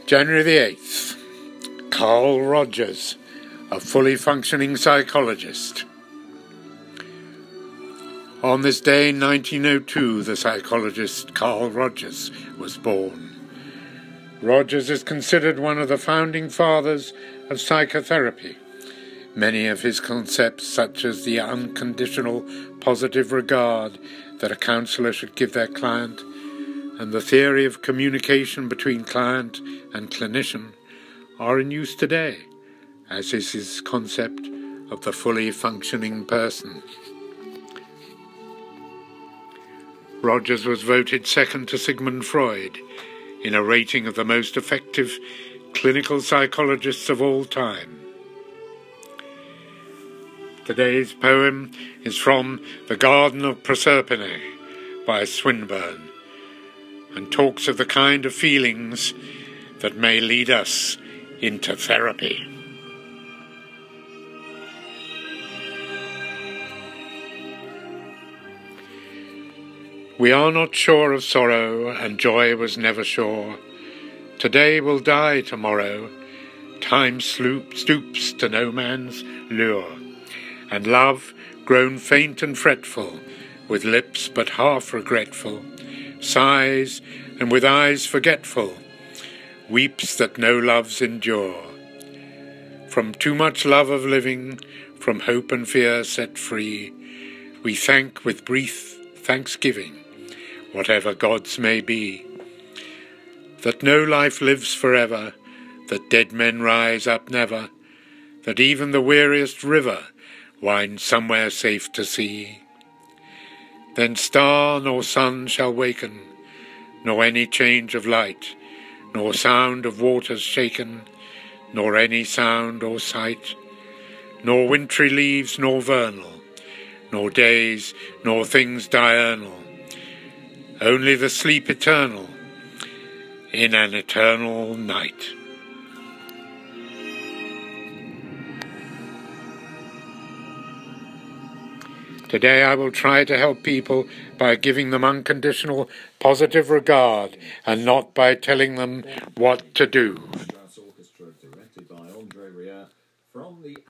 January the 8th. Carl Rogers, a fully functioning psychologist. On this day in 1902, the psychologist Carl Rogers was born. Rogers is considered one of the founding fathers of psychotherapy. Many of his concepts, such as the unconditional positive regard that a counsellor should give their client, and the theory of communication between client and clinician, are in use today, as is his concept of the fully functioning person. Rogers was voted second to Sigmund Freud in a rating of the most effective clinical psychologists of all time. Today's poem is from The Garden of Proserpine by Swinburne, and talks of the kind of feelings that may lead us into therapy. We are not sure of sorrow, and joy was never sure. Today will die tomorrow. Time stoops to no man's lure. And love, grown faint and fretful, with lips but half regretful, sighs, and with eyes forgetful, weeps that no loves endure. From too much love of living, from hope and fear set free, we thank with brief thanksgiving whatever gods may be. That no life lives forever, that dead men rise up never, that even the weariest river winds somewhere safe to sea. Then star nor sun shall waken, nor any change of light, nor sound of waters shaken, nor any sound or sight, nor wintry leaves nor vernal, nor days nor things diurnal, only the sleep eternal in an eternal night. Today I will try to help people by giving them unconditional positive regard and not by telling them what to do.